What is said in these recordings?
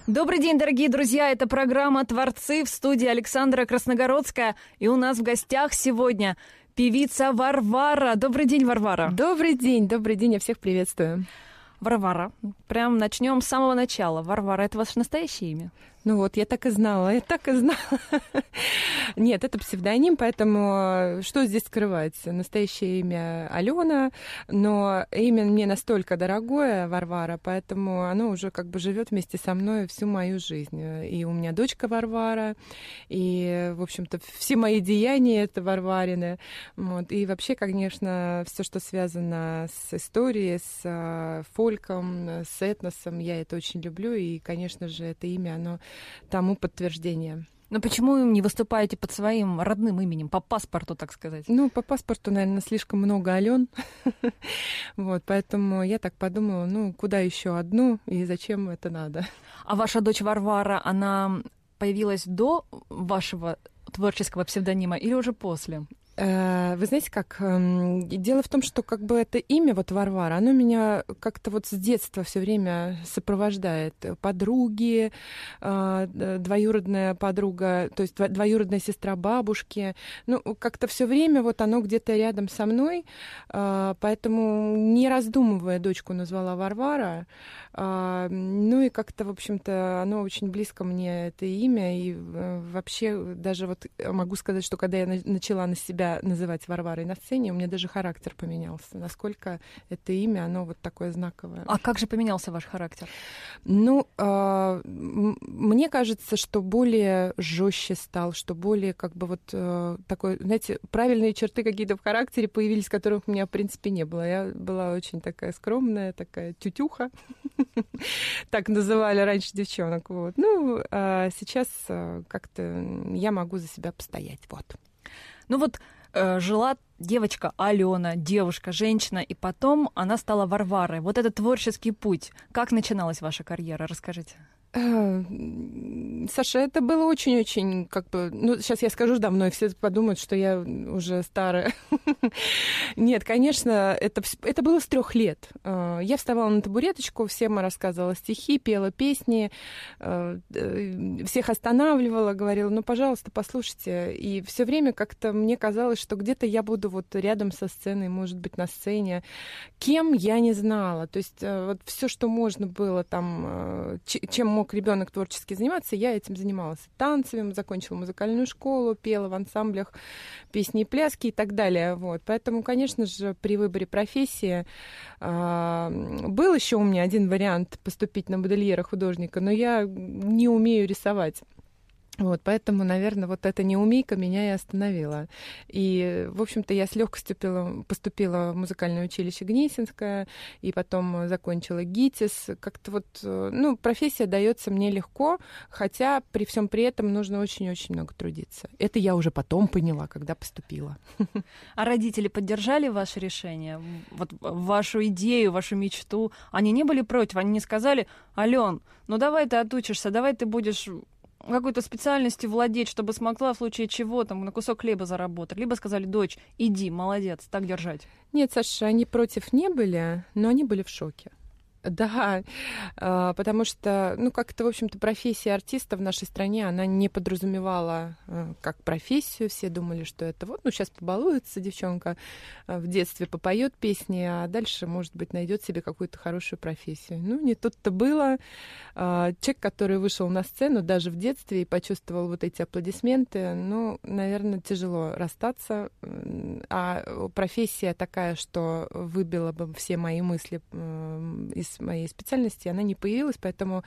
Добрый день, дорогие друзья! Это программа «Творцы», в студии Александра Красногородская. И у нас в гостях сегодня певица Варвара. Добрый день, Варвара! Добрый день, я всех приветствую. Варвара, прям начнем с самого начала. Варвара, это ваше настоящее имя? Ну вот, я так и знала. Нет, это псевдоним, поэтому что здесь скрывать? Настоящее имя Алена, но имя мне настолько дорогое, Варвара, поэтому оно уже как бы живет вместе со мной всю мою жизнь. И у меня дочка Варвара, и, в общем-то, все мои деяния — это Варварины. Вот. И вообще, конечно, все, что связано с историей, с фольком, с этносом, я это очень люблю, и, конечно же, это имя, оно тому подтверждение. Но почему не выступаете под своим родным именем, по паспорту, так сказать? Ну, по паспорту, наверное, слишком много Ален. Вот, поэтому я так подумала, ну, куда еще одну и зачем это надо? А ваша дочь Варвара, она появилась до вашего творческого псевдонима или уже после? Вы знаете как, дело в том, что как бы это имя, вот Варвара, оно меня как-то вот с детства все время сопровождает. Подруги, двоюродная подруга, то есть двоюродная сестра бабушки. Ну, как-то все время вот оно где-то рядом со мной, поэтому, не раздумывая, дочку назвала Варвара. Ну и как-то, в общем-то, оно очень близко мне, это имя, и вообще даже вот могу сказать, что когда я начала на себя называть Варварой на сцене, у меня даже характер поменялся. Насколько это имя, оно вот такое знаковое. А как же поменялся ваш характер? Ну, мне кажется, что более жестче стал, что более как бы вот такой, знаете, правильные черты какие-то в характере появились, которых у меня, в принципе, не было. Я была очень такая скромная, такая тютюха. Так называли раньше девчонок. Вот. Ну, а сейчас как-то я могу за себя постоять. Вот. Ну вот жила девочка Алена, девушка, женщина, и потом она стала Варварой. Вот этот творческий путь. Как начиналась ваша карьера? Расскажите. Саша, это было очень-очень, как бы, ну, сейчас я скажу давно, и все подумают, что я уже старая. Нет, конечно, это было с 3 лет. Я вставала на табуреточку, всем рассказывала стихи, пела песни, всех останавливала, говорила, ну, пожалуйста, послушайте. И все время как-то мне казалось, что где-то я буду вот рядом со сценой, может быть, на сцене. Кем, я не знала. То есть вот все, что можно было там, чем мог ребенок творчески заниматься, я этим занималась. Танцами, закончила музыкальную школу, пела в ансамблях песни и пляски и так далее. Вот. Поэтому, конечно же, при выборе профессии был еще у меня один вариант поступить на модельера художника, но я не умею рисовать. Вот, поэтому, наверное, вот эта неумейка меня и остановила. И, в общем-то, я с легкостью поступила в музыкальное училище Гнесинское, и потом закончила ГИТИС. Как-то вот, ну, профессия дается мне легко, хотя при всем при этом нужно очень-очень много трудиться. Это я уже потом поняла, когда поступила. А родители поддержали ваше решение, вот вашу идею, вашу мечту? Они не были против? Они не сказали: Ален, ну давай ты отучишься, давай ты будешь какой-то специальностью владеть, чтобы смогла в случае чего там на кусок хлеба заработать? Либо сказали: дочь, иди, молодец, так держать? Нет, Саша, они против не были, но они были в шоке. Да, потому что, ну, как-то, в общем-то, профессия артиста в нашей стране, она не подразумевала как профессию. Все думали, что это вот, ну, сейчас побалуется девчонка, в детстве попоет песни, а дальше, может быть, найдет себе какую-то хорошую профессию. Ну, не тут-то было. Человек, который вышел на сцену даже в детстве и почувствовал вот эти аплодисменты, ну, наверное, тяжело расстаться. А профессия такая, что выбила бы все мои мысли из моей специальности, она не появилась, поэтому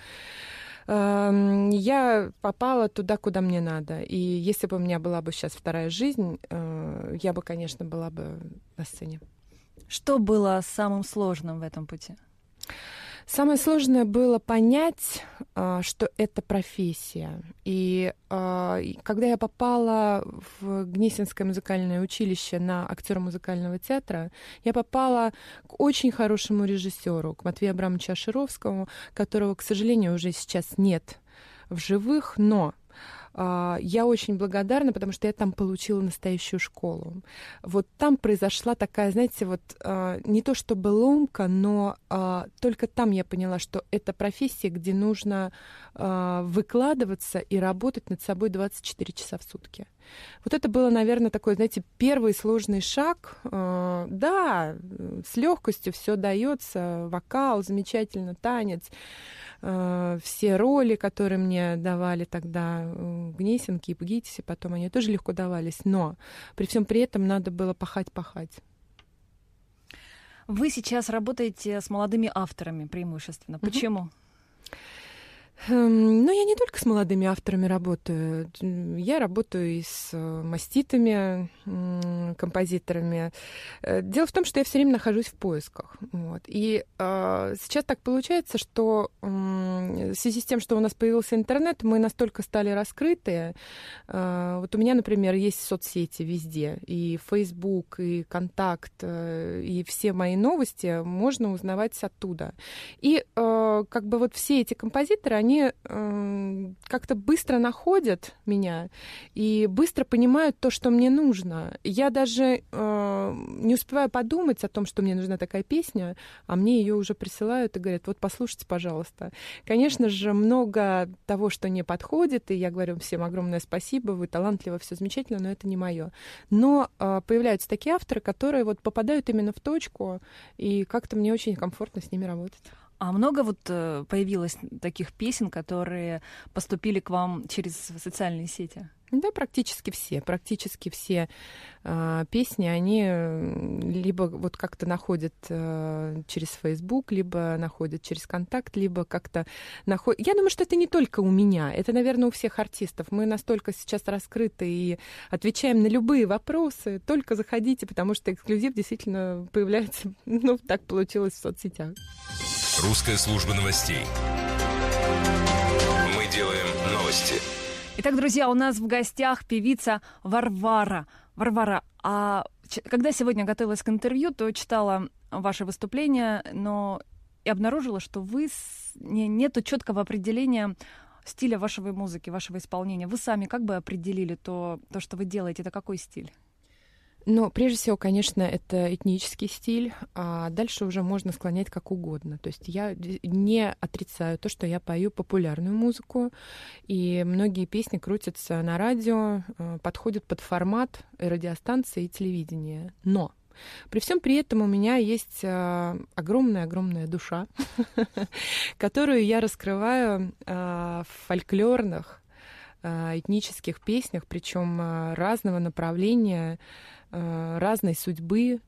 я попала туда, куда мне надо. И если бы у меня была бы сейчас вторая жизнь, я бы, конечно, была бы на сцене. Что было самым сложным в этом пути? Самое сложное было понять, что это профессия. И когда я попала в Гнесинское музыкальное училище на актера музыкального театра, я попала к очень хорошему режиссеру, к Матвею Абрамовичу Ашировскому, которого, к сожалению, уже сейчас нет в живых, но я очень благодарна, потому что я там получила настоящую школу. Вот там произошла такая, знаете, вот не то чтобы ломка, но только там я поняла, что это профессия, где нужно выкладываться и работать над собой 24 часа в сутки. Вот это было, наверное, такой, знаете, первый сложный шаг. Да, с легкостью все дается, вокал, замечательно, танец, все роли, которые мне давали тогда Гнесинки и Пгитисе, потом они тоже легко давались, но при всем при этом надо было пахать. Вы сейчас работаете с молодыми авторами преимущественно. Почему? Ну, я не только с молодыми авторами работаю. Я работаю и с маститыми композиторами. Дело в том, что я все время нахожусь в поисках. Вот. И сейчас так получается, что в связи с тем, что у нас появился интернет, мы настолько стали раскрытые. Вот у меня, например, есть соцсети везде. И Facebook, и Контакт, и все мои новости можно узнавать оттуда. И как бы вот все эти композиторы, они как-то быстро находят меня и быстро понимают то, что мне нужно. Я даже не успеваю подумать о том, что мне нужна такая песня, а мне ее уже присылают и говорят: вот послушайте, пожалуйста. Конечно же, много того, что не подходит, и я говорю всем огромное спасибо, вы талантливы, все замечательно, но это не мое. Но появляются такие авторы, которые вот попадают именно в точку, и как-то мне очень комфортно с ними работать. А много вот появилось таких песен, которые поступили к вам через социальные сети? Да, практически все песни, они либо вот как-то находят через Facebook, либо находят через Контакт, либо как-то находят... Я думаю, что это не только у меня, это, наверное, у всех артистов. Мы настолько сейчас раскрыты и отвечаем на любые вопросы. Только заходите, потому что эксклюзив действительно появляется, ну, так получилось в соцсетях. Русская служба новостей. Мы делаем новости. Итак, друзья, у нас в гостях певица Варвара. Варвара, а когда сегодня готовилась к интервью, то читала ваше выступление, но и обнаружила, что нету четкого определения стиля вашей музыки, вашего исполнения. Вы сами как бы определили то, что вы делаете, это какой стиль? Но прежде всего, конечно, это этнический стиль, а дальше уже можно склонять как угодно. То есть я не отрицаю то, что я пою популярную музыку, и многие песни крутятся на радио, подходят под формат радиостанции и телевидения. Но при всем при этом у меня есть огромная душа, которую я раскрываю в фольклорных, этнических песнях, причем разного направления, разной судьбы.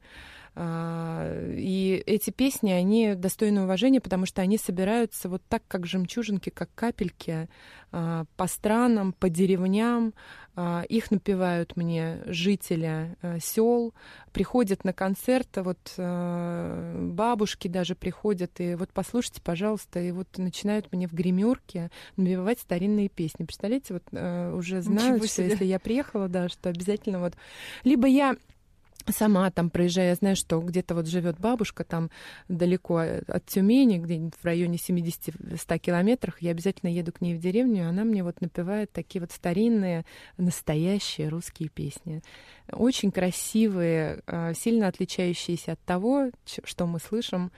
И эти песни, они достойны уважения, потому что они собираются вот так, как жемчужинки, как капельки, по странам, по деревням. Их напевают мне жители сел, приходят на концерт, вот бабушки даже приходят, и вот послушайте, пожалуйста, и вот начинают мне в гримерке напевать старинные песни. Представляете, вот уже знают, что если я приехала, да, что обязательно вот... Либо я сама там проезжаю, я знаю, что где-то вот живет бабушка там далеко от Тюмени, где-нибудь в районе 70-100 километрах, я обязательно еду к ней в деревню, и она мне вот напевает такие вот старинные, настоящие русские песни. Очень красивые, сильно отличающиеся от того, что мы слышим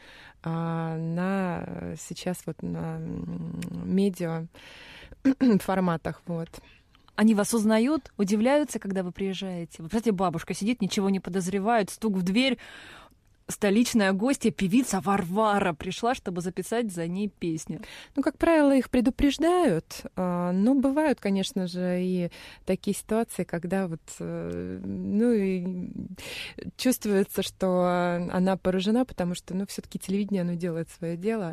сейчас вот на медиа форматах, вот. Они вас узнают, удивляются, когда вы приезжаете. Вы представляете, бабушка сидит, ничего не подозревает, стук в дверь, столичная гостья, певица Варвара пришла, чтобы записать за ней песню. Ну, как правило, их предупреждают, но бывают, конечно же, и такие ситуации, когда вот, ну, и чувствуется, что она поражена, потому что, ну, все-таки телевидение, оно делает свое дело.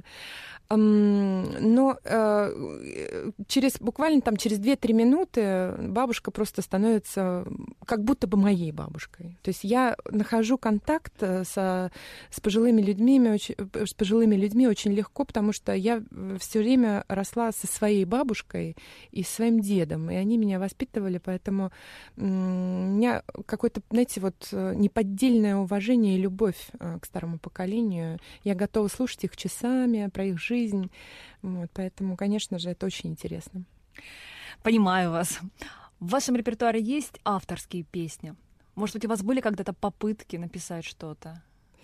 Но буквально там через 2-3 минуты бабушка просто становится как будто бы моей бабушкой. То есть я нахожу контакт с пожилыми людьми очень легко, потому что я все время росла со своей бабушкой и своим дедом, и они меня воспитывали, поэтому у меня какое-то, знаете, вот неподдельное уважение и любовь к старому поколению. Я готова слушать их часами, про их жизнь, вот, поэтому, конечно же, это очень интересно. Понимаю вас. В вашем репертуаре есть авторские песни? Может быть, у вас были когда-то попытки написать что-то?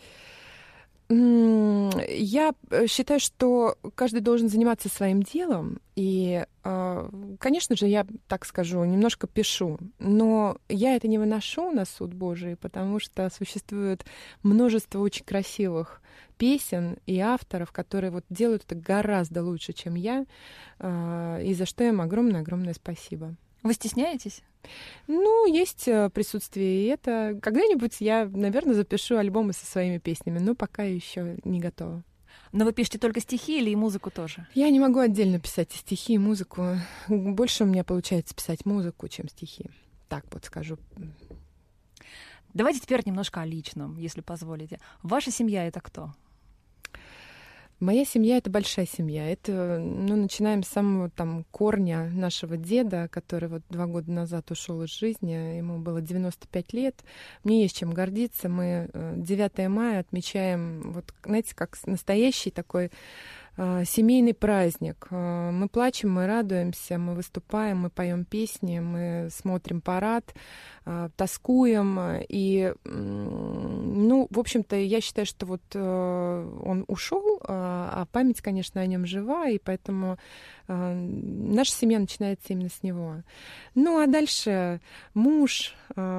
Я считаю, что каждый должен заниматься своим делом. И, конечно же, я так скажу, немножко пишу. Но я это не выношу на суд Божий, потому что существует множество очень красивых песен и авторов, которые вот делают это гораздо лучше, чем я. И за что им огромное-огромное спасибо. Вы стесняетесь? Ну, есть присутствие и это. Когда-нибудь я, наверное, запишу альбомы со своими песнями, но пока еще не готова. Но вы пишете только стихи или и музыку тоже? Я не могу отдельно писать и стихи, и музыку. Больше у меня получается писать музыку, чем стихи. Так вот скажу. Давайте теперь немножко о личном, если позволите. Ваша семья — это кто? Моя семья — это большая семья. Это, начинаем с самого там корня нашего деда, который вот 2 года назад ушел из жизни. Ему было 95 лет. Мне есть чем гордиться. Мы 9 мая отмечаем, вот, знаете, как настоящий такой семейный праздник. Мы плачем, мы радуемся, мы выступаем, мы поем песни, мы смотрим парад, тоскуем. И, в общем-то, я считаю, что вот он ушел, а память, конечно, о нем жива, и поэтому наша семья начинается именно с него. Ну, а дальше муж,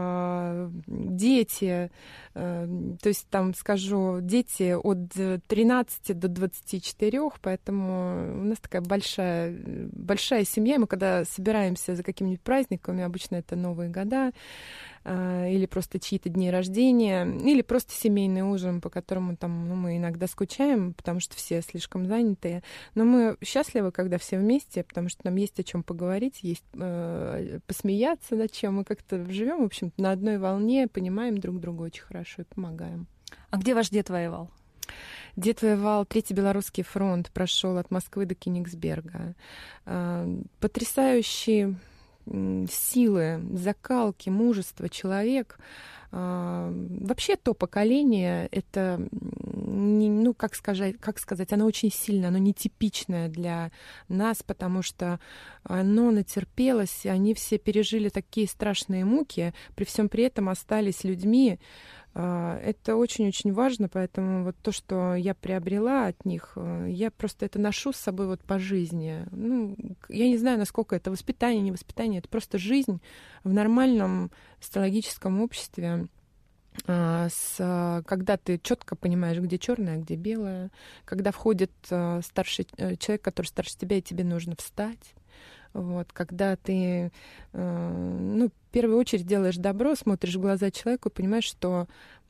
дети, то есть там, скажу, дети от 13 до 24, поэтому у нас такая большая семья. Мы когда собираемся за какими-нибудь праздниками, обычно это Новые года, или просто чьи-то дни рождения, или просто семейный ужин, по которому там, мы иногда скучаем, потому что все слишком занятые. Но мы счастливы, когда все вместе, потому что нам есть о чем поговорить, есть посмеяться над чем. Мы как-то живем, в общем, на одной волне, понимаем друг друга очень хорошо и помогаем. А где ваш дед воевал? Дед воевал, Третий Белорусский фронт, прошел от Москвы до Кенигсберга. Потрясающий силы, закалки, мужество человек. Вообще то поколение, это, как сказать, оно очень сильное, оно нетипичное для нас, потому что оно натерпелось, и они все пережили такие страшные муки, при всем при этом остались людьми. Это очень-очень важно, поэтому вот то, что я приобрела от них, я просто это ношу с собой вот по жизни. Я не знаю, насколько это воспитание, не воспитание, это просто жизнь в нормальном астрологическом обществе, когда ты четко понимаешь, где черное, а где белое, когда входит старший человек, который старше тебя, и тебе нужно встать. Вот, когда ты, в первую очередь делаешь добро, смотришь в глаза человеку и понимаешь, что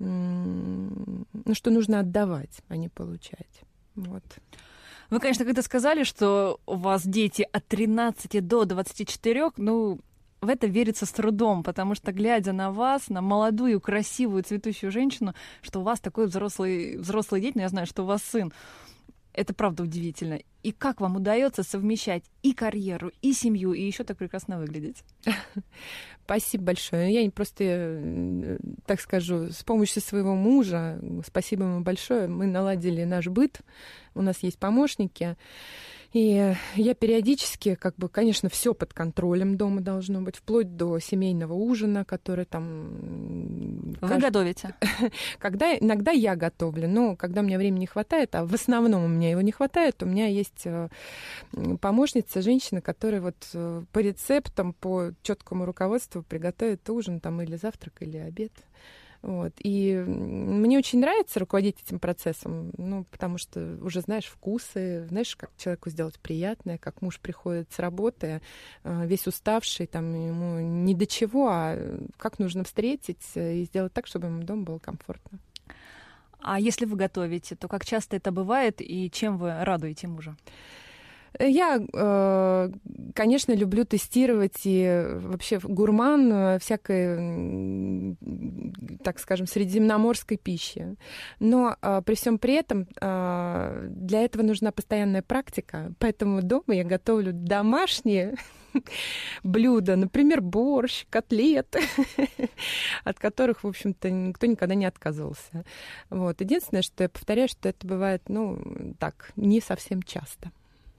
нужно отдавать, а не получать. Вот. Вы, конечно, когда сказали, что у вас дети от 13 до 24, в это верится с трудом, потому что, глядя на вас, на молодую, красивую, цветущую женщину, что у вас такой взрослый дети, я знаю, что у вас сын, это правда удивительно. И как вам удается совмещать и карьеру, и семью, и еще так прекрасно выглядеть? Спасибо большое. Я просто, так скажу, с помощью своего мужа, спасибо ему большое, мы наладили наш быт, у нас есть помощники. И я периодически, конечно, все под контролем дома должно быть, вплоть до семейного ужина, который там... Вы готовите? Иногда я готовлю, но когда у меня времени не хватает, а в основном у меня его не хватает, у меня есть помощница, женщина, которая вот по рецептам, по четкому руководству приготовит ужин там или завтрак, или обед. Вот. И мне очень нравится руководить этим процессом, потому что уже знаешь вкусы, знаешь, как человеку сделать приятное, как муж приходит с работы, весь уставший, там ему ни до чего, а как нужно встретить и сделать так, чтобы ему дома было комфортно. А если вы готовите, то как часто это бывает и чем вы радуете мужа? Я, конечно, люблю тестировать и вообще гурман всякой, так скажем, средиземноморской пищи. Но при всем при этом для этого нужна постоянная практика. Поэтому дома я готовлю домашние блюда, например, борщ, котлеты, от которых, в общем-то, никто никогда не отказывался. Вот. Единственное, что я повторяю, что это бывает, не совсем часто.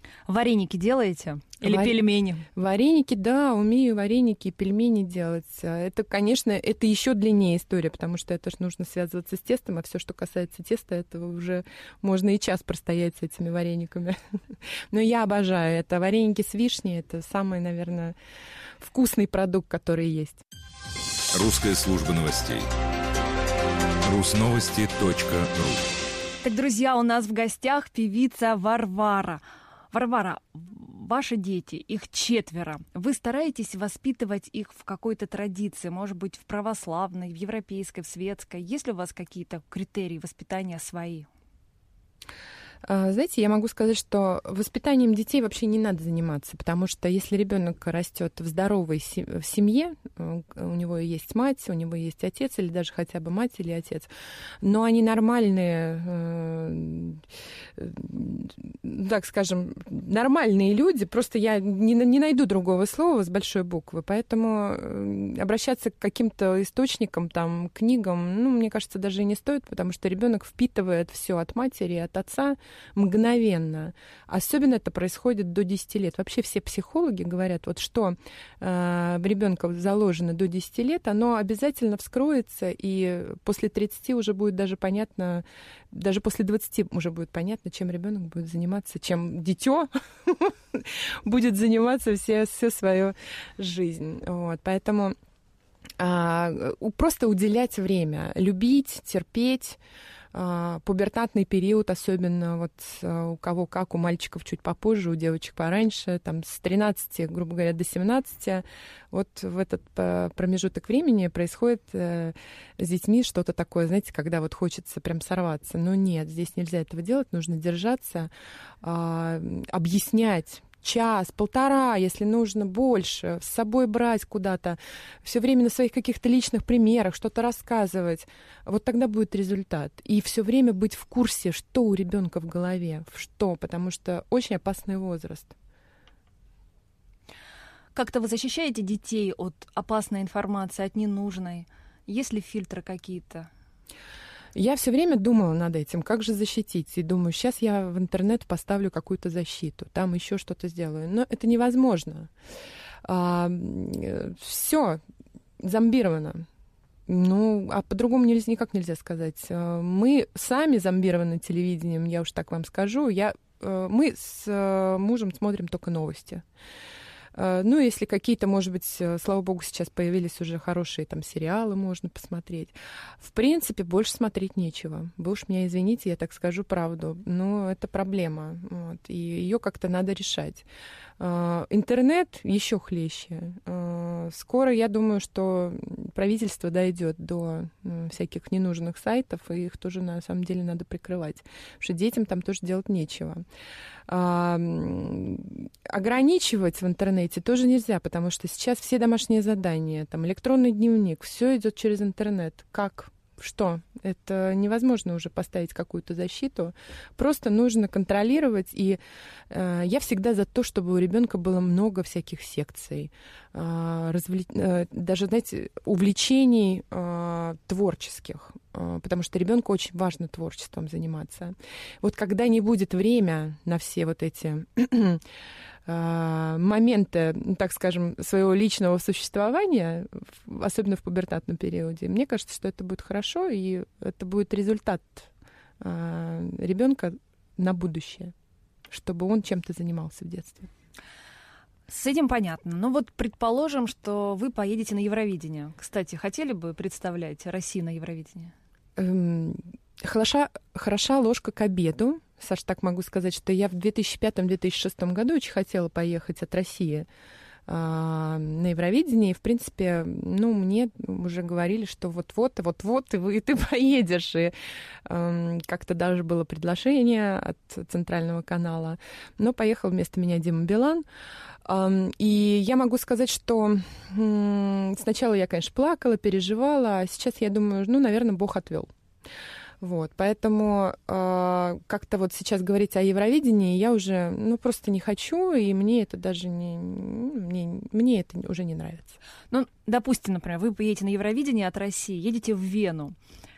Вареники делаете? Или пельмени? Вареники, да, умею вареники и пельмени делать. Это, конечно, это еще длиннее история, потому что это же нужно связываться с тестом, а все, что касается теста, этого уже можно и час простоять с этими варениками. Но я обожаю это. Вареники с вишней — это самый, наверное, вкусный продукт, который есть. Русская служба новостей. Русновости.ру. Так, друзья, у нас в гостях певица Варвара. Варвара, ваши дети, их 4. Вы стараетесь воспитывать их в какой-то традиции, может быть, в православной, в европейской, в светской? Есть ли у вас какие-то критерии воспитания свои? Знаете, я могу сказать, что воспитанием детей вообще не надо заниматься, потому что если ребенок растет в здоровой семье, у него есть мать, у него есть отец, или даже хотя бы мать или отец, но они нормальные, так скажем, нормальные люди, просто я не найду другого слова с большой буквы, поэтому обращаться к каким-то источникам, там, книгам, мне кажется, даже и не стоит, потому что ребенок впитывает все от матери, от отца, мгновенно. Особенно это происходит до 10 лет. Вообще все психологи говорят, вот что в ребенка заложено до 10 лет, оно обязательно вскроется, и после 30 уже будет даже понятно, даже после 20 уже будет понятно, чем ребенок будет заниматься, чем дитё будет заниматься всю свою жизнь. Вот. Поэтому просто уделять время, любить, терпеть. Пубертатный период, особенно вот у кого как, у мальчиков чуть попозже, у девочек пораньше, там с 13, грубо говоря, до 17, вот в этот промежуток времени происходит с детьми что-то такое, знаете, когда вот хочется прям сорваться. Но нет, здесь нельзя этого делать, нужно держаться, объяснять, час, полтора, если нужно, больше, с собой брать куда-то, все время на своих каких-то личных примерах что-то рассказывать. Вот тогда будет результат. И все время быть в курсе, что у ребенка в голове, потому что очень опасный возраст. Как-то вы защищаете детей от опасной информации, от ненужной? Есть ли фильтры какие-то? Я все время думала над этим, как же защитить. И думаю, сейчас я в интернет поставлю какую-то защиту, там еще что-то сделаю. Но это невозможно. Все зомбировано. А по-другому никак нельзя сказать. Мы сами зомбированы телевидением, я уж так вам скажу. Мы с мужем смотрим только новости. Если какие-то, может быть, слава богу, сейчас появились уже хорошие там сериалы, можно посмотреть. В принципе, больше смотреть нечего. Вы уж меня извините, я так скажу правду, но это проблема, вот, и ее как-то надо решать. Интернет еще хлеще. Скоро, я думаю, что правительство дойдет до всяких ненужных сайтов, и их тоже, на самом деле, надо прикрывать, потому что детям там тоже делать нечего. Ограничивать в интернете тоже нельзя, потому что сейчас все домашние задания, там электронный дневник, все идет через интернет. Как? Что? Это невозможно уже поставить какую-то защиту. Просто нужно контролировать. И я всегда за то, чтобы у ребенка было много всяких секций, даже, знаете, увлечений творческих, потому что ребенку очень важно творчеством заниматься. Вот когда не будет время на все вот эти моменты, так скажем, своего личного существования, особенно в пубертатном периоде, мне кажется, что это будет хорошо, и это будет результат ребенка на будущее, чтобы он чем-то занимался в детстве. С этим понятно. Но вот предположим, что вы поедете на Евровидение. Кстати, хотели бы представлять Россию на Евровидении? Хороша ложка к обеду. Саш, так могу сказать, что я в 2005-2006 году очень хотела поехать от России на Евровидение. И, в принципе, мне уже говорили, что вот-вот, и ты поедешь. И как-то даже было предложение от центрального канала. Но поехал вместо меня Дима Билан. И я могу сказать, что сначала я, конечно, плакала, переживала, а сейчас я думаю, наверное, Бог отвел. Вот, поэтому как-то вот сейчас говорить о Евровидении я уже, просто не хочу, и мне это даже мне это уже не нравится. Допустим, например, вы поедете на Евровидение от России, едете в Вену,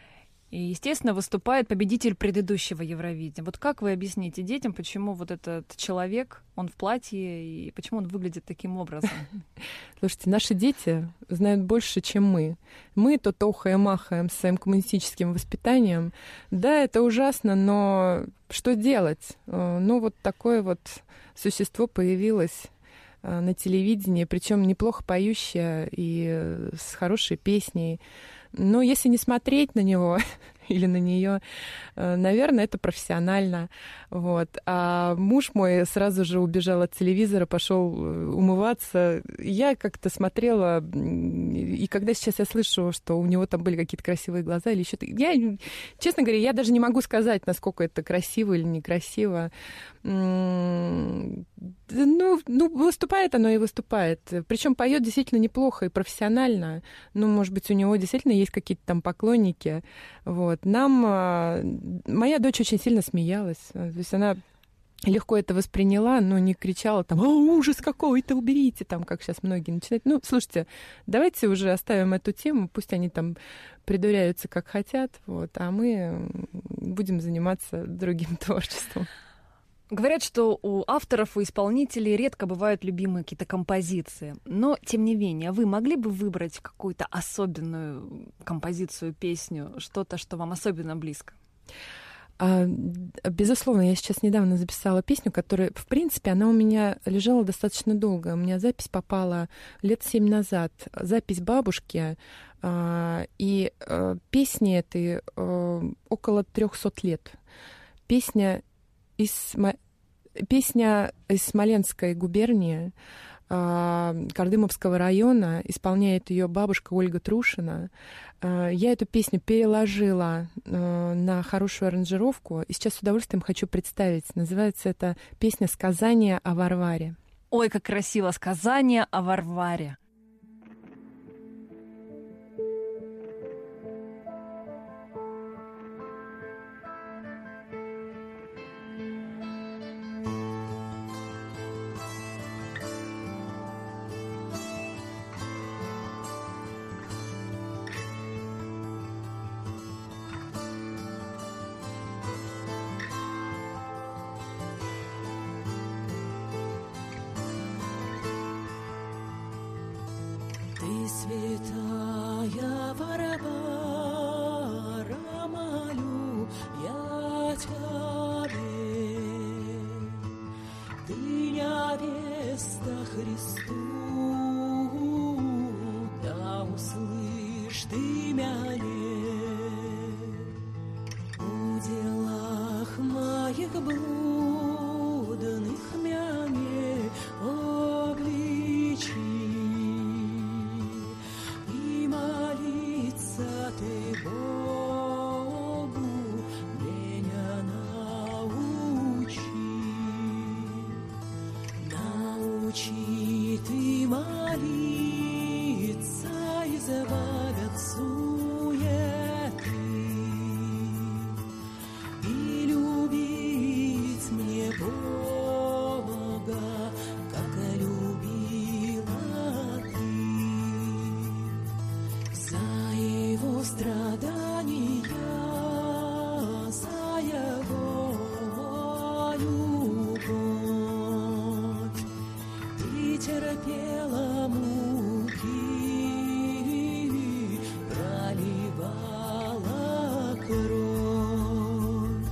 И, естественно, выступает победитель предыдущего Евровидения. Вот как вы объясните детям, почему вот этот человек, он в платье, и почему он выглядит таким образом? Слушайте, наши дети знают больше, чем мы. Мы то охаем-махаем своим коммунистическим воспитанием. Да, это ужасно, но что делать? Ну, вот такое вот существо появилось на телевидении, причем неплохо поющее и с хорошей песней. Но если не смотреть на него или на нее, наверное, это профессионально. Вот. А муж мой сразу же убежал от телевизора, пошел умываться. Я как-то смотрела, и когда сейчас я слышу, что у него там были какие-то красивые глаза или еще-то, я, честно говоря, я даже не могу сказать, насколько это красиво или некрасиво. Ну, выступает оно и выступает. Причем поет действительно неплохо и профессионально. Ну, может быть, у него действительно есть какие-то там поклонники. Вот. Моя дочь очень сильно смеялась. То есть она легко это восприняла, но не кричала там: «О, ужас какой-то, уберите!» там, как сейчас многие начинают. Ну, слушайте, давайте уже оставим эту тему, пусть они там придуряются как хотят, вот, а мы будем заниматься другим творчеством. Говорят, что у авторов и исполнителей редко бывают любимые какие-то композиции. Но, тем не менее, вы могли бы выбрать какую-то особенную композицию, песню, что-то, что вам особенно близко? Безусловно, я сейчас недавно записала песню, которая, в принципе, она у меня лежала достаточно долго. У меня запись попала лет 7 назад. Запись бабушки. И песне этой около 300 лет. Песня из Смоленской губернии, Кардымовского района, исполняет ее бабушка Ольга Трушина. Я эту песню переложила на хорошую аранжировку, и сейчас с удовольствием хочу представить. Называется эта песня «Сказание о Варваре». Ой, как красиво! «Сказание о Варваре». Святая Варвара, молю я тебе, ты невеста Христу, да услышь ты мяне, у делах моих блудных мяне обличи. Ты Богу меня научи ты молиться, избавь от суеты и любить мне Бога, как любила ты. За его страдания, за его любовь, ты терпела муки, проливала кровь.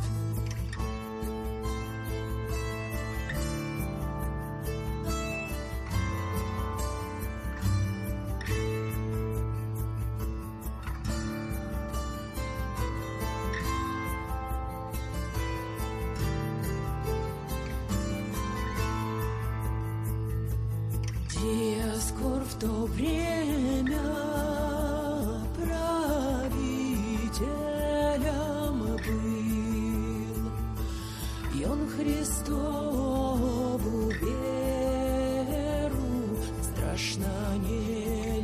Диаскор в то время правителем был, и он Христову веру страшно не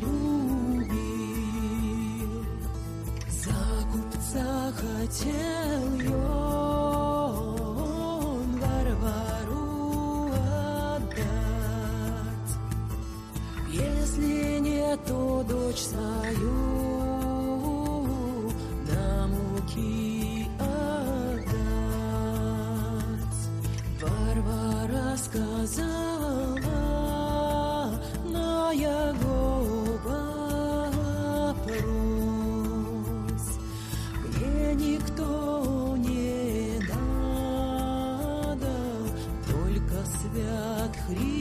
любил. За купца хотел он Варвару отдать, если не то дочь свою на муки руки отдать. Варвара сказала на его вопрос: мне никто не надо, только свят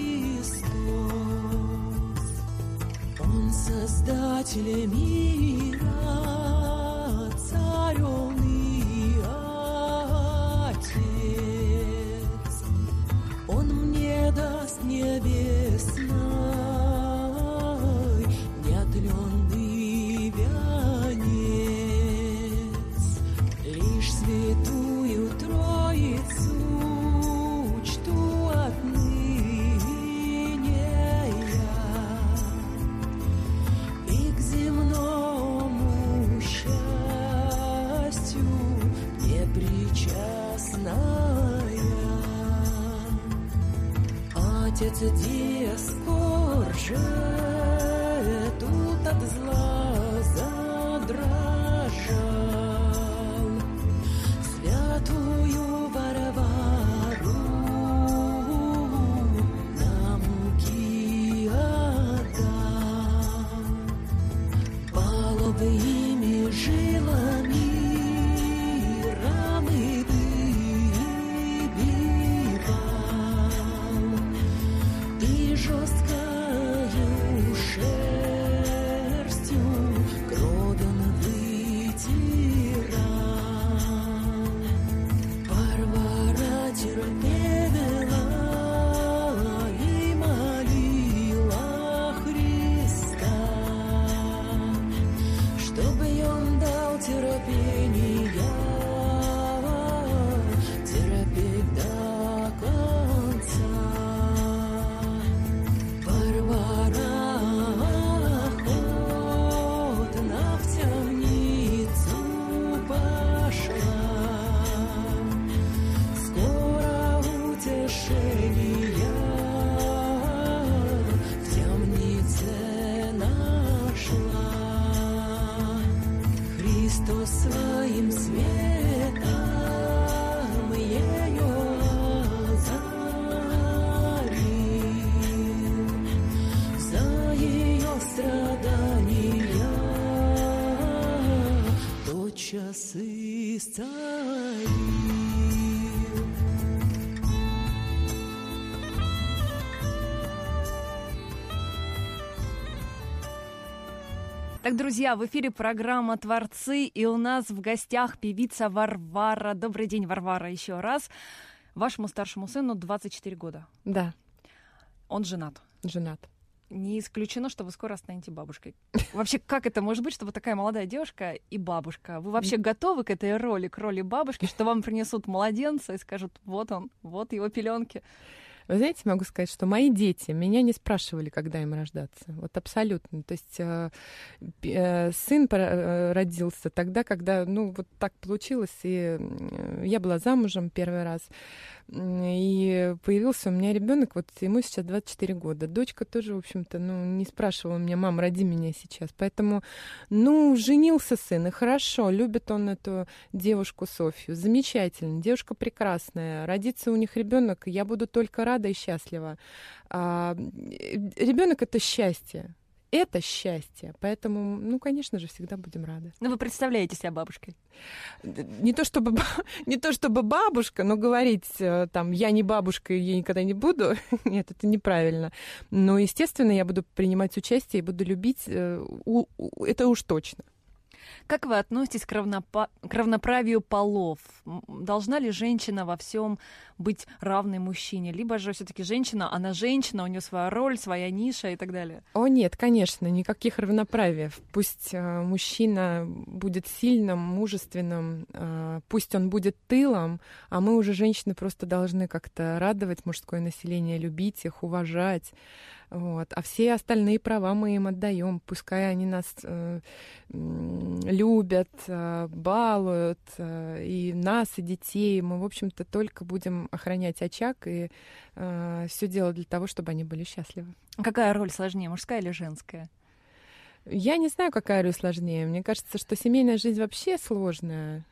Христос. Он создатель мира, царь он и Отец. Он мне даст небесной неотленный венец. Лишь святую Троицу чту отныне я, и к земному счастью не причастная. Отец Диаскор же тут от зла задрожал, святую Варвару на муки отдал. Половыми жилами раны выбивал, и жесткою шерстью кровь он вытирал. Варвара терпела и молила Христа, чтобы он дал терпения терпеть до конца. Варвара охотно в темницу пошла, скоро утешения в темнице нашла. Христос своим светом ее озарил, за ее страдания тотчас исцелил. Так, друзья, в эфире программа «Творцы», и у нас в гостях певица Варвара. Добрый день, Варвара, еще раз. Вашему старшему сыну 24 года. Да, Он женат. женат. Не исключено, что вы скоро станете бабушкой. Вообще, как это может быть, что вы такая молодая девушка и бабушка? Вы вообще готовы к этой роли, к роли бабушки, что вам принесут младенца и скажут: вот он, вот его пеленки? Вы знаете, могу сказать, что мои дети меня не спрашивали, когда им рождаться. Вот абсолютно. То есть сын родился тогда, когда, ну, вот так получилось. И я была замужем первый раз. И появился у меня ребенок, вот ему сейчас 24 года. Дочка тоже, в общем-то, ну, не спрашивала меня: мам, роди меня сейчас. Поэтому, ну, женился сын, и хорошо, любит он эту девушку Софью. Замечательно, девушка прекрасная. Родится у них ребенок, я буду только рада и счастлива. Ребенок — это счастье. Это счастье. Поэтому, ну, конечно же, всегда будем рады. Ну, вы представляете себя бабушкой? Не то чтобы бабушка, но говорить там: я не бабушка, и я никогда не буду, нет, это неправильно. Но, естественно, я буду принимать участие и буду любить, это уж точно. Как вы относитесь к равноправию полов? Должна ли женщина во всем быть равной мужчине? Либо же все-таки женщина, она женщина, у нее своя роль, своя ниша и так далее? О, нет, конечно, никаких равноправий. Пусть мужчина будет сильным, мужественным, пусть он будет тылом, а мы уже, женщины, просто должны как-то радовать мужское население, любить их, уважать. Вот. А все остальные права мы им отдаем. Пускай они нас любят, балуют, и нас, и детей. Мы, в общем-то, только будем охранять очаг и все делать для того, чтобы они были счастливы. Какая роль сложнее, мужская или женская? Я не знаю, какая роль сложнее. Мне кажется, что семейная жизнь вообще сложная.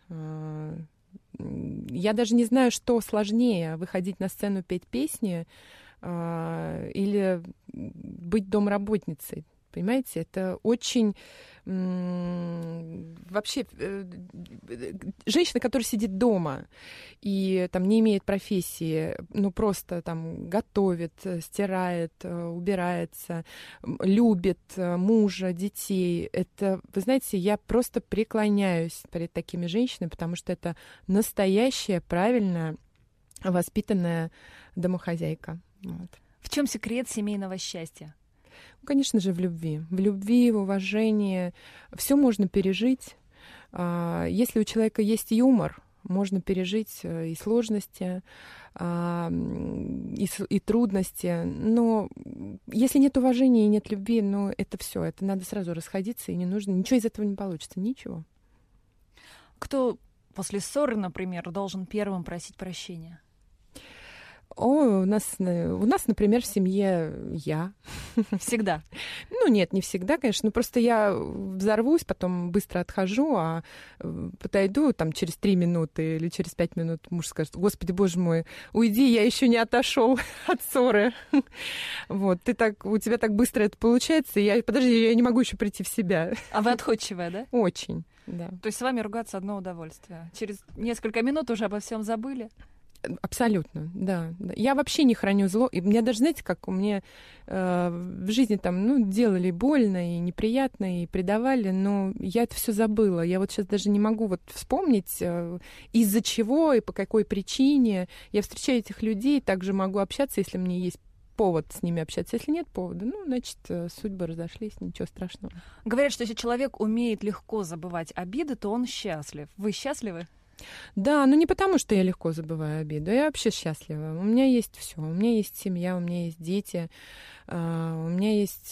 Я даже не знаю, что сложнее: выходить на сцену, петь песни или быть домработницей. Понимаете, это очень вообще женщина, которая сидит дома и там не имеет профессии, ну просто там готовит, стирает, убирается, любит мужа, детей. Это, вы знаете, я просто преклоняюсь перед такими женщинами, потому что это настоящая, правильная, воспитанная домохозяйка. Вот. В чем секрет семейного счастья? Конечно же, в любви. В любви, в уважении. Все можно пережить. Если у человека есть юмор, можно пережить и сложности, и трудности. Но если нет уважения и нет любви, ну, это все. Это надо сразу расходиться, и не нужно. Ничего из этого не получится. Ничего. Кто после ссоры, например, должен первым просить прощения? У нас, например, в семье я. Всегда? Ну, нет, не всегда, конечно. Но просто я взорвусь, потом быстро отхожу, а подойду там через 3 минуты или через 5 минут муж скажет: «Господи, боже мой, уйди, я еще не отошел от ссоры». Вот, у тебя так быстро это получается, подожди, я не могу еще прийти в себя. А вы отходчивая, да? Очень, да. То есть с вами ругаться одно удовольствие. Через несколько минут уже обо всем забыли? Абсолютно, да. Я вообще не храню зло. И мне даже, знаете, как у меня в жизни там, делали больно и неприятно, и предавали, но я это все забыла. Я вот сейчас даже не могу вот вспомнить, из-за чего и по какой причине. Я встречаю этих людей, также могу общаться, если мне есть повод с ними общаться. Если нет повода, значит, судьбы разошлись, ничего страшного. Говорят, что если человек умеет легко забывать обиды, то он счастлив. Вы счастливы? Да, но не потому, что я легко забываю обиду. Я вообще счастлива. У меня есть все. У меня есть семья, у меня есть дети, у меня есть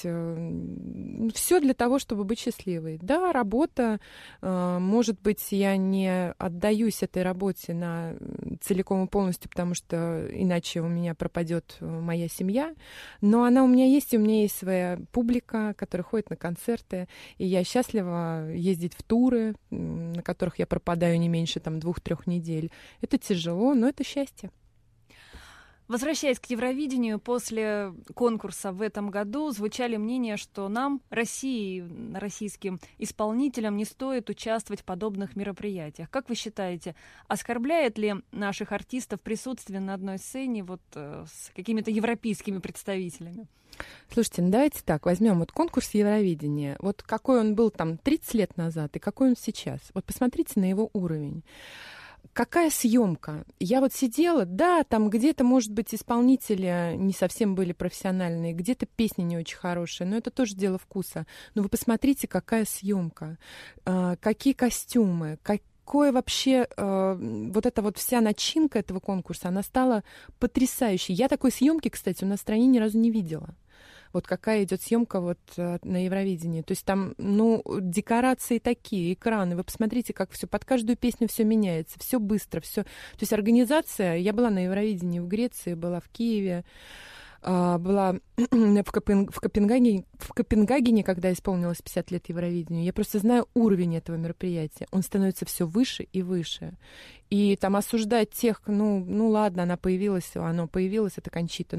все для того, чтобы быть счастливой. Да, работа, может быть, я не отдаюсь этой работе целиком и полностью, потому что иначе у меня пропадет моя семья, но она у меня есть, и у меня есть своя публика, которая ходит на концерты, и я счастлива ездить в туры, на которых я пропадаю не меньше 2-3 недель. Это тяжело, но это счастье. Возвращаясь к Евровидению, после конкурса в этом году звучали мнения, что нам, России, российским исполнителям, не стоит участвовать в подобных мероприятиях. Как вы считаете, оскорбляет ли наших артистов присутствие на одной сцене с какими-то европейскими представителями? Слушайте, давайте так, возьмем конкурс Евровидения. Вот какой он был 30 лет назад и какой он сейчас. Вот посмотрите на его уровень. Какая съемка? Я сидела, да, там где-то, может быть, исполнители не совсем были профессиональные, где-то песни не очень хорошие, но это тоже дело вкуса. Но вы посмотрите, какая съемка, какие костюмы, какое вообще эта вся начинка этого конкурса, она стала потрясающей. Я такой съемки, кстати, у нас в стране ни разу не видела. Вот какая идет съемка на Евровидении. То есть там, декорации такие, экраны. Вы посмотрите, как все под каждую песню все меняется, все быстро, все. То есть организация. Я была на Евровидении в Греции, была в Киеве, была в Копенгагене, когда исполнилось 50 лет Евровидению. Я просто знаю уровень этого мероприятия. Он становится все выше и выше. И там осуждать тех, ладно, оно появилось, это Кончита.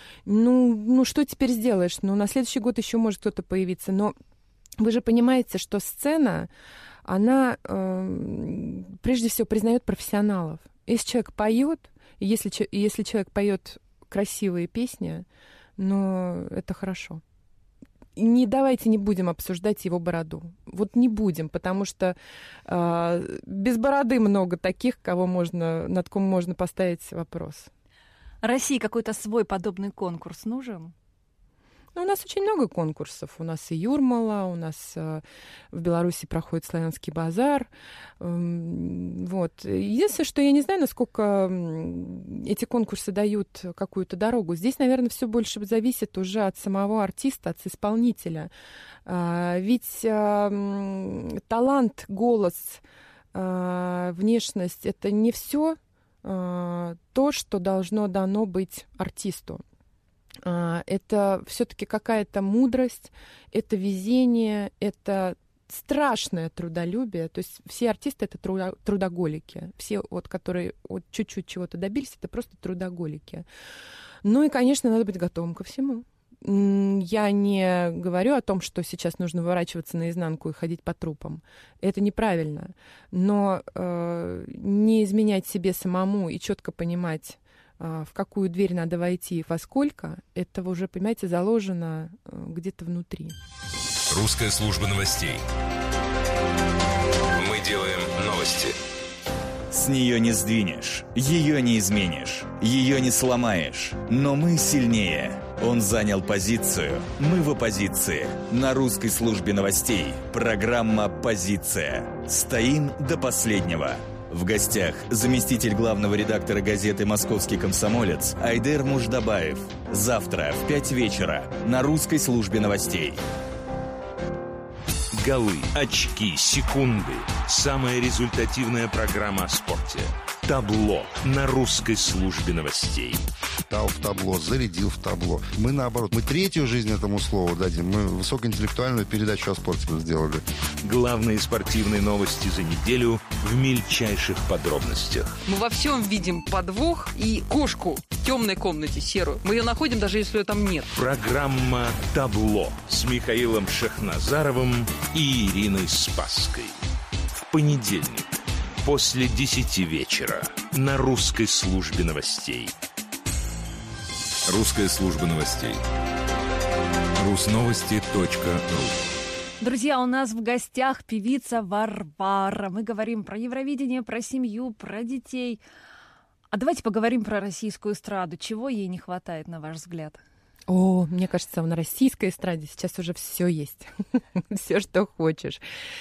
Что теперь сделаешь? На следующий год еще может кто-то появиться. Но вы же понимаете, что сцена, она прежде всего признает профессионалов. Если человек поет, если человек поет красивые песни, но это хорошо. Давайте не будем обсуждать его бороду. Не будем, потому что без бороды много таких, над кем можно поставить вопрос. России какой-то свой подобный конкурс нужен? У нас очень много конкурсов. У нас и Юрмала, у нас в Беларуси проходит Славянский базар. Единственное, что я не знаю, насколько эти конкурсы дают какую-то дорогу. Здесь, наверное, все больше зависит уже от самого артиста, от исполнителя. Ведь талант, голос, внешность — это не все то, что должно дано быть артисту. Это все-таки какая-то мудрость, это везение, это страшное трудолюбие. То есть все артисты — это трудоголики. Все, вот, которые вот чуть-чуть чего-то добились, это просто трудоголики. Ну и, конечно, надо быть готовым ко всему. Я не говорю о том, что сейчас нужно выворачиваться наизнанку и ходить по трупам. Это неправильно. Но не изменять себе самому и четко понимать, в какую дверь надо войти и во сколько, это уже, понимаете, заложено где-то внутри. Русская служба новостей. Мы делаем новости. С нее не сдвинешь, ее не изменишь, ее не сломаешь. Но мы сильнее. Он занял позицию, мы в оппозиции. На русской службе новостей программа «Позиция». Стоим до последнего. В гостях заместитель главного редактора газеты «Московский комсомолец» Айдер Муждабаев. Завтра в 5 вечера на русской службе новостей. Голы, очки, секунды. Самая результативная программа о спорте. Табло на русской службе новостей. Дал в табло, зарядил в табло. Мы наоборот, мы третью жизнь этому слову дадим. Мы высокоинтеллектуальную передачу о спорте сделали. Главные спортивные новости за неделю в мельчайших подробностях. Мы во всем видим подвох и кошку в темной комнате серую. Мы ее находим, даже если ее там нет. Программа «Табло» с Михаилом Шахназаровым и Ириной Спасской. В понедельник после 10 вечера на русской службе новостей. Русская служба новостей. Русновости.ру. Друзья, у нас в гостях певица Варвара. Мы говорим про Евровидение, про семью, про детей. А давайте поговорим про российскую эстраду. Чего ей не хватает, на ваш взгляд? О, мне кажется, на российской эстраде сейчас уже все есть. Все, что хочешь.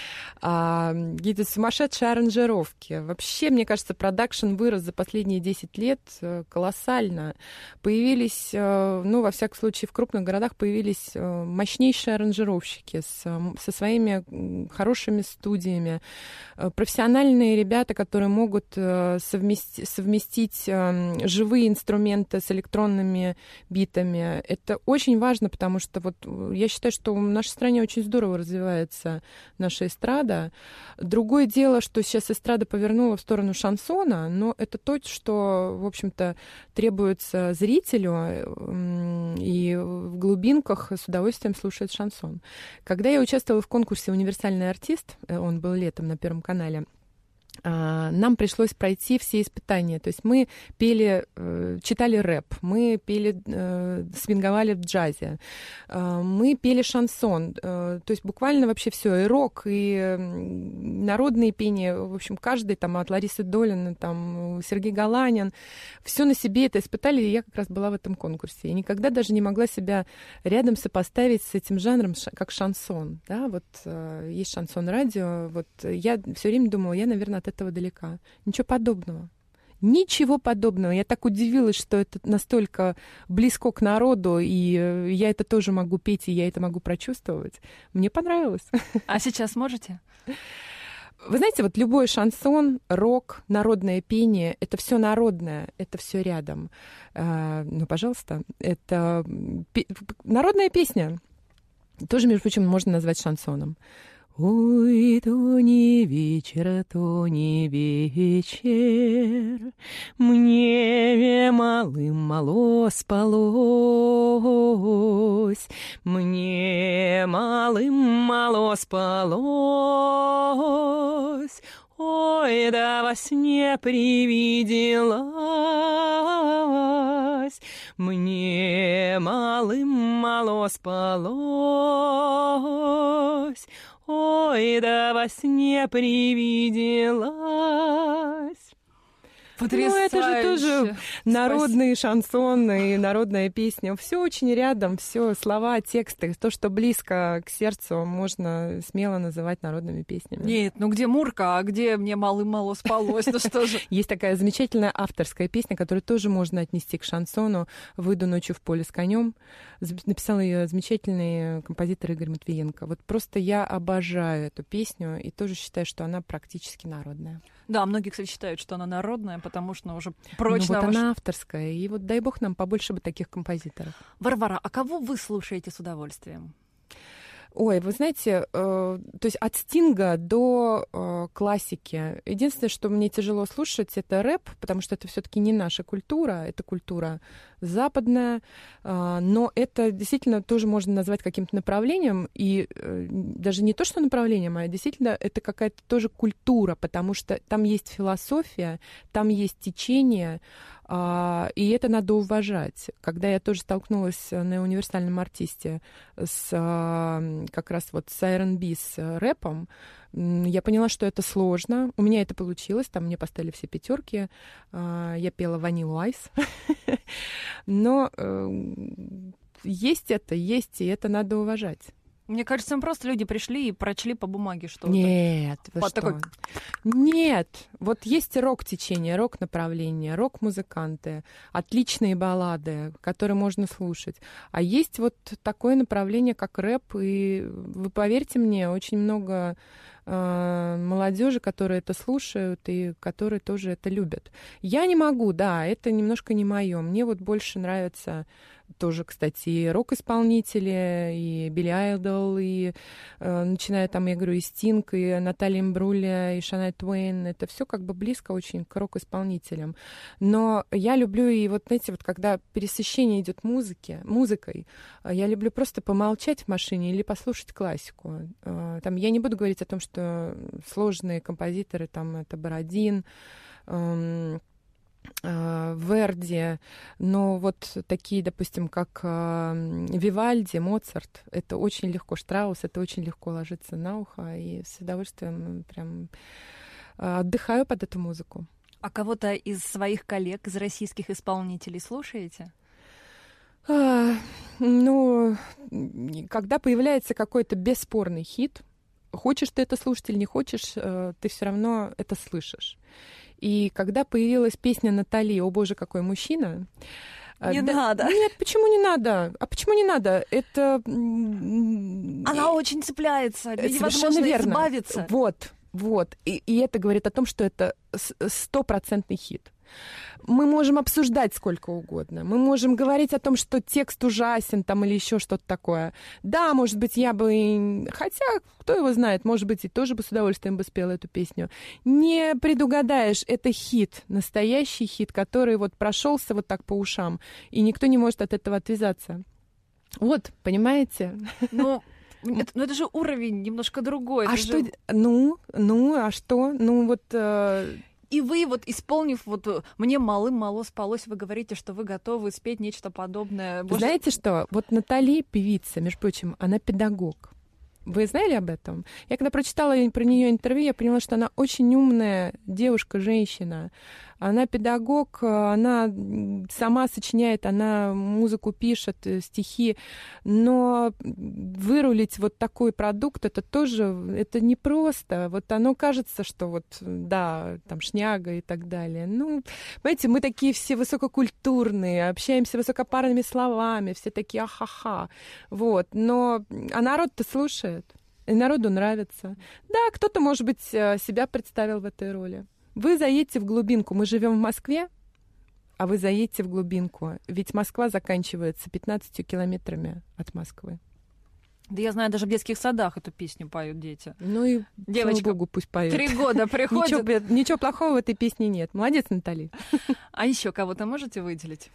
Какие-то сумасшедшие аранжировки. Вообще, мне кажется, продакшн вырос за последние 10 лет колоссально. Появились, ну, во всяком случае, в крупных городах появились мощнейшие аранжировщики со своими хорошими студиями. Профессиональные ребята, которые могут совместить живые инструменты с электронными битами. Это очень важно, потому что вот я считаю, что в нашей стране очень здорово развивается наша эстрада. Другое дело, что сейчас эстрада повернула в сторону шансона, но это то, что, в общем-то, требуется зрителю, и в глубинках с удовольствием слушает шансон. Когда я участвовала в конкурсе «Универсальный артист», он был летом на Первом канале, нам пришлось пройти все испытания. То есть мы пели, читали рэп, мы пели, свинговали в джазе, мы пели шансон. То есть буквально вообще все, и рок, и народные пения. В общем, каждый, там, от Ларисы Долиной, там, Сергей Галанин, все на себе это испытали, и я как раз была в этом конкурсе. И никогда даже не могла себя рядом сопоставить с этим жанром, как шансон. Да? Вот есть шансон-радио. Вот я все время думала, я, наверное, от этого далека. Ничего подобного. Ничего подобного. Я так удивилась, что это настолько близко к народу, и я это тоже могу петь, и я это могу прочувствовать. Мне понравилось. А сейчас можете? Вы знаете, вот любой шансон, рок, народное пение, это все народное, это все рядом. Ну, пожалуйста, это народная песня. Тоже, между прочим, можно назвать шансоном. Ой, то не вечер, то не вечер, мне малым мало спалось, мне малым мало спалось, ой, да во сне привиделась, мне малым мало спалось, ой, да во сне привиделась. Потрясающе. Ну, это же тоже народный шансон и народная песня. Все очень рядом, все слова, тексты. То, что близко к сердцу, можно смело называть народными песнями. Нет, ну где Мурка, а где мне малым-мало спалось? Ну что же? Есть такая замечательная авторская песня, которую тоже можно отнести к шансону. «Выйду ночью в поле с конем». Написал ее замечательный композитор Игорь Матвиенко. Вот просто я обожаю эту песню и тоже считаю, что она практически народная. Да, многие, кстати, считают, что она народная, потому что она уже прочно... Ну, вот она авторская, и вот дай бог нам побольше бы таких композиторов. Варвара, а кого вы слушаете с удовольствием? Ой, вы знаете, то есть от Стинга до классики. Единственное, что мне тяжело слушать, это рэп, потому что это все-таки не наша культура, это культура западная, но это действительно тоже можно назвать каким-то направлением, и даже не то, что направлением, а действительно это какая-то тоже культура, потому что там есть философия, там есть течение, и это надо уважать. Когда я тоже столкнулась на универсальном артисте с как раз вот с R&B, с рэпом, я поняла, что это сложно. У меня это получилось, там мне поставили все 5. Я пела Vanilla Ice. Но есть это, есть, и это надо уважать. Мне кажется, им просто люди пришли и прочли по бумаге что-то. Нет, вы Вот что? такой... Нет, вот есть рок-течение, рок-направление, рок-музыканты, отличные баллады, которые можно слушать. А есть вот такое направление, как рэп, и вы поверьте мне, очень много молодежи, которые это слушают и которые тоже это любят. Я не могу, да, это немножко не мое. Мне вот больше нравится тоже, кстати, и рок-исполнители, и Билли Айдол, и начиная там, я говорю, и Стинг, и Наталья Имбрулия, и Шания Твейн. Это все как бы близко очень к рок-исполнителям. Но я люблю и вот, знаете, вот когда пересыщение идет музыкой, я люблю просто помолчать в машине или послушать классику. Там, я не буду говорить о том, что сложные композиторы, там, это Бородин, Верди, но вот такие, допустим, как Вивальди, Моцарт, это очень легко, Штраус, это очень легко ложится на ухо, и с удовольствием прям отдыхаю под эту музыку. А кого-то из своих коллег, из российских исполнителей слушаете? Ну, когда появляется какой-то бесспорный хит, хочешь ты это слушать или не хочешь, ты все равно это слышишь. И когда появилась песня Натали «О боже, какой мужчина», Не надо. Нет, почему не надо? А почему не надо? Это... Она очень цепляется, совершенно верно. Избавиться. Вот. И это говорит о том, что это 100% хит. Мы можем обсуждать сколько угодно. Мы можем говорить о том, что текст ужасен там, или еще что-то такое. Да, может быть, я бы... Хотя, кто его знает, может быть, и тоже бы с удовольствием бы спела эту песню. Не предугадаешь, это хит, настоящий хит, который вот прошелся вот так по ушам, и никто не может от этого отвязаться. Вот, понимаете? Ну, это же уровень немножко другой. А что? А что? Ну, вот... И вы, вот исполнив, вот «Мне малым-мало спалось», вы говорите, что вы готовы спеть нечто подобное. Знаете что? Вот Натали, певица, между прочим, она педагог. Вы знали об этом? Я когда прочитала про нее интервью, я поняла, что она очень умная девушка, женщина. Она педагог, она сама сочиняет, она музыку пишет, стихи. Но вырулить вот такой продукт, это тоже, это непросто. Вот оно кажется, что вот, да, там шняга и так далее. Ну, понимаете, мы такие все высококультурные, общаемся высокопарными словами, все такие ахаха. Вот. Но, а народ-то слушает, и народу нравится. Да, кто-то, может быть, себя представил в этой роли. Вы заедьте в глубинку. Мы живем в Москве, а вы заедьте в глубинку. Ведь Москва заканчивается 15 километрами от Москвы. Да я знаю, даже в детских садах эту песню поют дети. Ну и, девочка, слава богу, пусть поют. 3 года приходит. Ничего плохого в этой песне нет. Молодец, Натали. А еще кого-то можете выделить?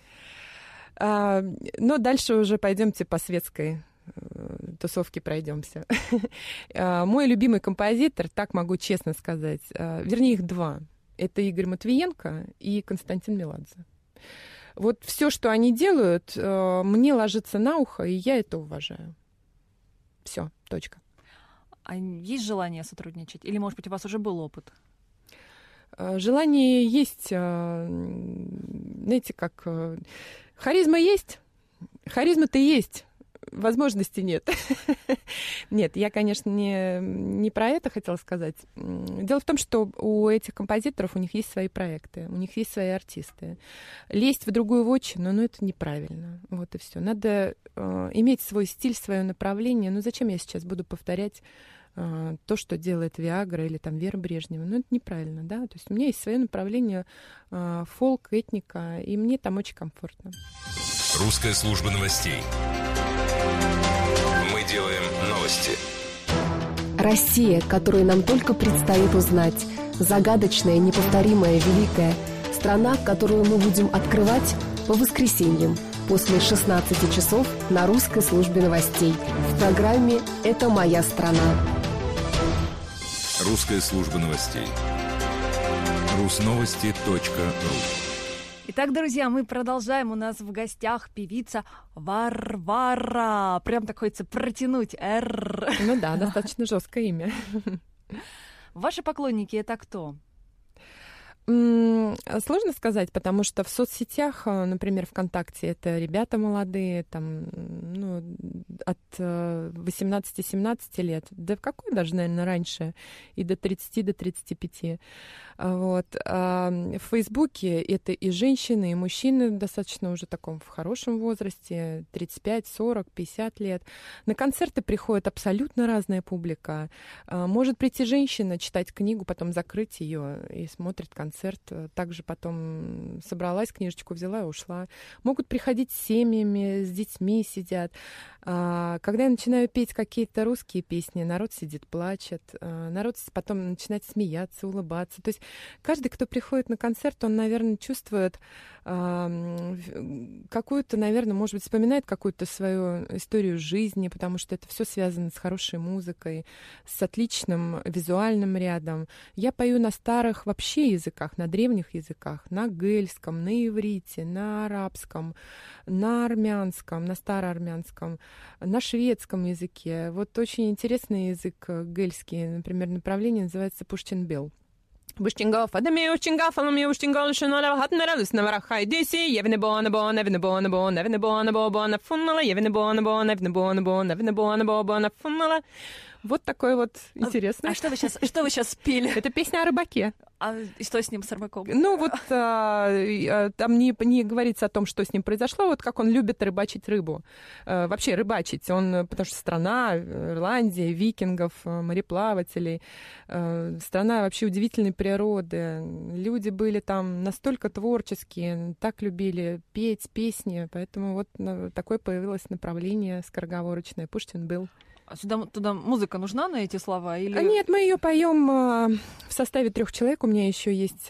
Но дальше уже пойдемте по светской тусовки пройдемся. Мой любимый композитор, так могу честно сказать, вернее, их 2. Это Игорь Матвиенко и Константин Меладзе. Вот все, что они делают, мне ложится на ухо, и я это уважаю. Все, точка. А есть желание сотрудничать? Или, может быть, у вас уже был опыт? Желание есть. Знаете, как... Харизма есть. Харизма-то есть. Возможностей нет. Нет, я, конечно, не про это хотела сказать. Дело в том, что у этих композиторов, у них есть свои проекты, у них есть свои артисты. Лезть в другую вотчину, ну, это неправильно. Вот и все. Надо иметь свой стиль, свое направление. Ну, зачем я сейчас буду повторять то, что делает Виагра или там Вера Брежнева. Ну, это неправильно, да. То есть у меня есть свое направление фолк, этника, и мне там очень комфортно. Русская служба новостей. Мы делаем новости. Россия, которую нам только предстоит узнать. Загадочная, неповторимая, великая. Страна, которую мы будем открывать по воскресеньям после 16 часов на Русской службе новостей в программе «Это моя страна». Русская служба новостей. Русновости.ру. Итак, друзья, мы продолжаем. У нас в гостях певица Варвара. Прям так хочется протянуть «Р». Ну да, достаточно жесткое имя. Ваши поклонники — это кто? Сложно сказать, потому что в соцсетях, например, ВКонтакте, это ребята молодые, там, ну, от 18-17 лет, да в какой даже, наверное, раньше, и до 30, до 35. Вот. В Фейсбуке это и женщины, и мужчины достаточно уже таком в хорошем возрасте, 35, 40, 50 лет. На концерты приходит абсолютно разная публика. Может прийти женщина, читать книгу, потом закрыть ее и смотрит концерт. Также потом собралась, книжечку взяла и ушла. Могут приходить с семьями, с детьми сидят. Когда я начинаю петь какие-то русские песни, народ сидит, плачет. Народ потом начинает смеяться, улыбаться. То есть каждый, кто приходит на концерт, он, наверное, чувствует какую-то, наверное, может быть, вспоминает какую-то свою историю жизни, потому что это все связано с хорошей музыкой, с отличным визуальным рядом. Я пою на старых вообще языках, на древних языках, на гельском, на иврите, на арабском, на армянском, на староармянском, на шведском языке. Вот очень интересный язык гельский, например, направление называется пуштинбел. Буштингов, адами уштингов, алами уштингол, шунала, хатнера, луснавара, хайдиси, евнебона, бона, евнебона, бона, евнебона, бона, фуннала, евнебона, бона, евнебона, бона, евнебона, бона, фуннала. Вот такой вот интересный. А что вы сейчас спели? Это песня о рыбаке. И что с ним, с рыбаком? Ну вот там не говорится о том, что с ним произошло, вот как он любит рыбачить рыбу. Вообще рыбачить. Потому что страна, Ирландия, викингов, мореплавателей, страна вообще удивительной природы. Люди были там настолько творческие, так любили петь песни, поэтому вот такое появилось направление скороговорочное. Пуштин был. Туда музыка нужна на эти слова? Или... Нет, мы ее поем в составе 3 человек. У меня еще есть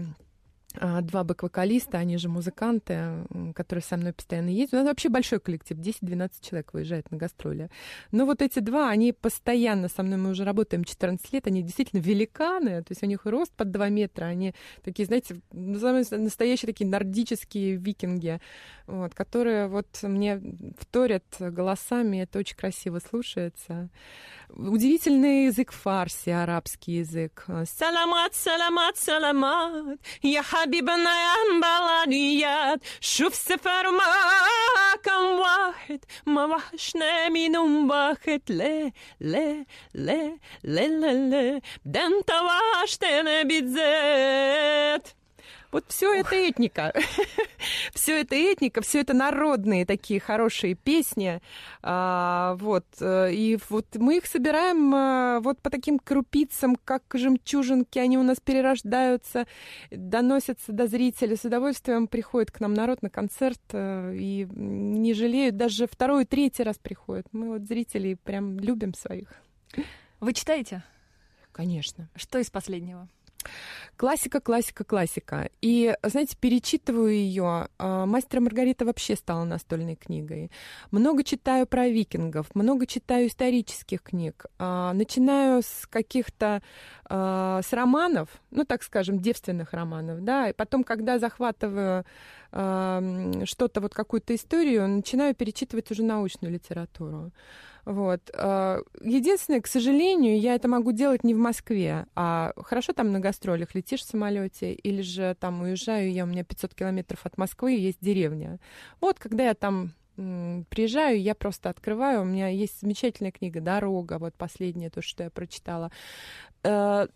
2 бэк-вокалиста, они же музыканты, которые со мной постоянно ездят. У нас вообще большой коллектив, 10-12 человек выезжает на гастроли. Но вот эти 2, они постоянно со мной, мы уже работаем 14 лет, они действительно великаны, то есть у них рост под 2 метра, они такие, знаете, настоящие такие нордические викинги, вот, которые вот мне вторят голосами, это очень красиво слушается. Удивительный язык фарси, арабский язык. Саламат, саламат, саламат, я حبيبنا يا بلديات شوف سفر ما كان واحد ما وحشنا منهم واحد ليه ليه ليه ليه ليه ده انت وحشتنا بالذات. Вот все это этника. Все это этника, все это народные такие хорошие песни. Вот. И вот мы их собираем вот по таким крупицам, как жемчужинки. Они у нас перерождаются, доносятся до зрителя. С удовольствием приходит к нам народ на концерт и не жалеют. Даже 2-й, 3-й раз приходят. Мы вот зрителей прям любим своих. Вы читаете? Конечно. Что из последнего? Классика, классика, классика. И, знаете, перечитываю ее. «Мастер и Маргарита» вообще стала настольной книгой. Много читаю про викингов, много читаю исторических книг. Начинаю с каких-то, с романов, ну, так скажем, девственных романов, да, и потом, когда захватываю что-то, вот какую-то историю, начинаю перечитывать уже научную литературу. Вот. Единственное, к сожалению, я это могу делать не в Москве, а хорошо там на гастролях летишь в самолете, или же там уезжаю, у меня 500 километров от Москвы есть деревня. Вот, когда я там приезжаю, я просто открываю, у меня есть замечательная книга «Дорога», вот последняя, то, что я прочитала.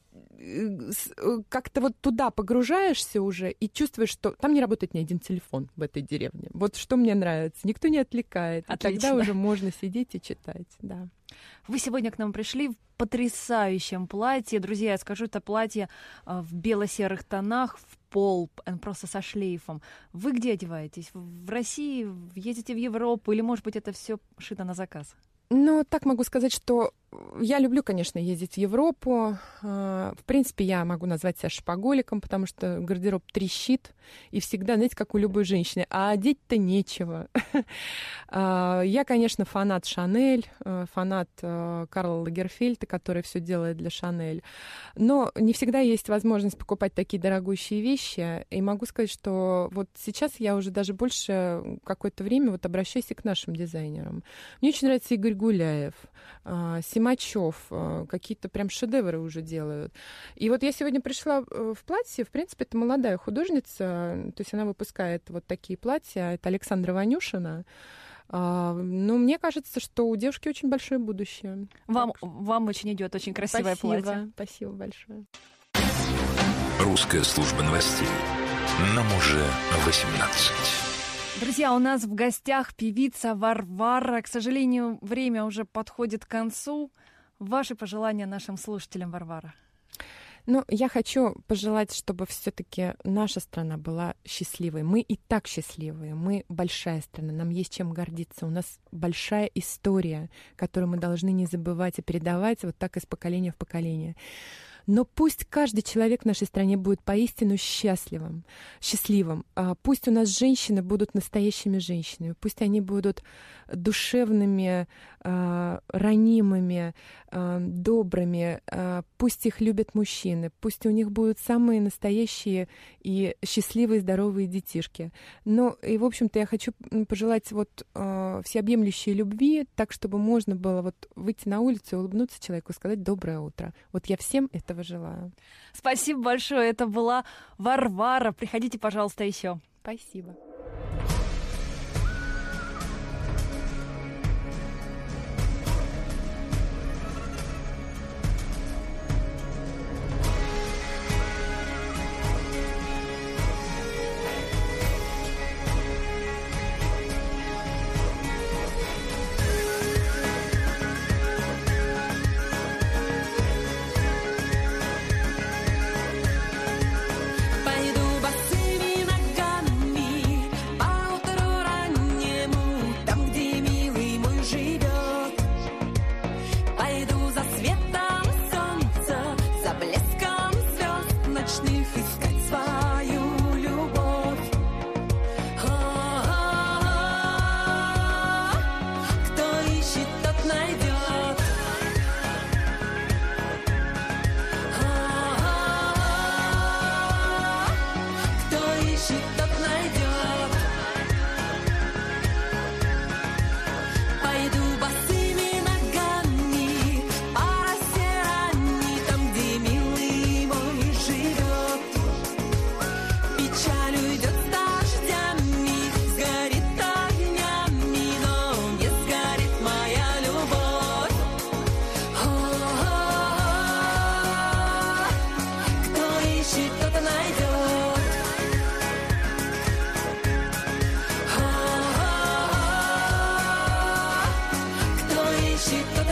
как-то вот туда погружаешься уже и чувствуешь, что там не работает ни один телефон в этой деревне. Вот что мне нравится. Никто не отвлекает. Отлично. И тогда уже можно сидеть и читать, да. Вы сегодня к нам пришли в потрясающем платье. Друзья, я скажу, это платье в бело-серых тонах, в пол, просто со шлейфом. Вы где одеваетесь? В России? Едете в Европу? Или, может быть, это все шито на заказ? Ну, так могу сказать, что я люблю, конечно, ездить в Европу. В принципе, я могу назвать себя шопоголиком, потому что гардероб трещит. И всегда, знаете, как у любой женщины, а одеть-то нечего. Я, конечно, фанат Шанель, фанат Карла Лагерфельда, который все делает для Шанель. Но не всегда есть возможность покупать такие дорогущие вещи. И могу сказать, что вот сейчас я уже даже больше какое-то время вот обращаюсь и к нашим дизайнерам. Мне очень нравится Игорь Гуляев, Симачев, какие-то прям шедевры уже делают. И вот я сегодня пришла в платье, в принципе, это молодая художница, то есть она выпускает вот такие платья, это Александра Ванюшина. Но мне кажется, что у девушки очень большое будущее. Вам очень идет очень красивое платье. Спасибо большое. Русская служба новостей. Нам уже 18. Друзья, у нас в гостях певица Варвара. К сожалению, время уже подходит к концу. Ваши пожелания нашим слушателям, Варвара? Ну, я хочу пожелать, чтобы все-таки наша страна была счастливой. Мы и так счастливые. Мы большая страна, нам есть чем гордиться. У нас большая история, которую мы должны не забывать и передавать вот так из поколения в поколение. Но пусть каждый человек в нашей стране будет поистину счастливым. Пусть у нас женщины будут настоящими женщинами. Пусть они будут душевными, ранимыми, добрыми. Пусть их любят мужчины. Пусть у них будут самые настоящие и счастливые, здоровые детишки. Ну и, в общем-то, я хочу пожелать вот всеобъемлющей любви, так, чтобы можно было вот выйти на улицу, улыбнуться человеку и сказать «доброе утро». Вот я всем этого желаю. Спасибо большое. Это была Варвара. Приходите, пожалуйста, еще. Спасибо. Ищет,